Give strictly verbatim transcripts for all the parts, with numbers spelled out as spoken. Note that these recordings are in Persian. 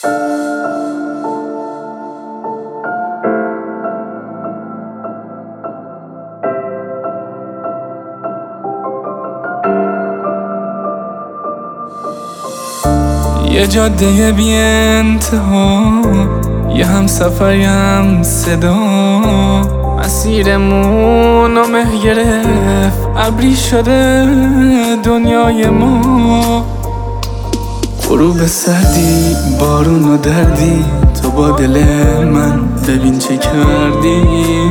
یه جاده بی انتها، یه هم سفر یه هم صدا، مسیرمونو مه گرفت، ابری شده دنیای ما. غروب سردی، بارون و دردی، تو با دل من ببین چه کردی.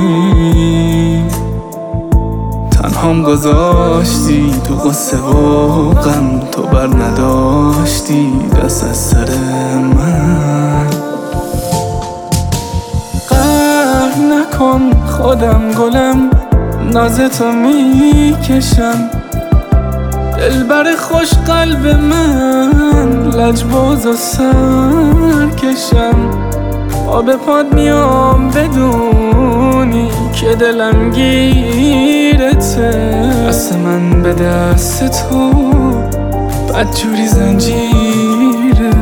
تنهام گذاشتی تو قصه و غم، تو بر نداشتی دست از سر من. قهر نکن خودم گلم، نازتو میکشم، دلبر خوش قلب من، لجباز و سرکشم. آب پاد میام بدونی که دلم گیرته، دست من به دست تو بدجوری زنجیره.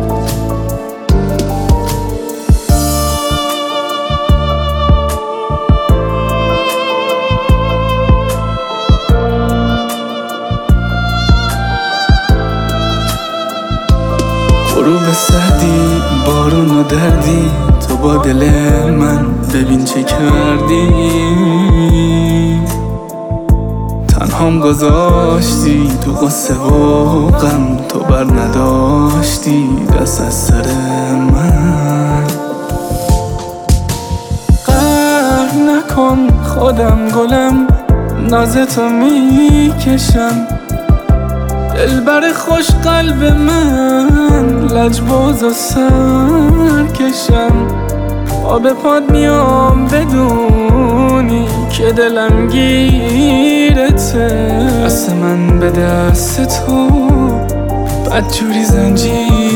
غروب سردی، بارون و دردی، تو با دل من ببین چه کردی. تنهام گذاشتی تو قصه و غم، تو بر نداشتی دست از سر من. قهر نکن خودم گلم، نازتو میکشم، دلبر خوش قلب من، لجباز و سرکشم. آب پاد میام بدونی که دلم گیرته، دست من به دست تو بدجوری زنجیر.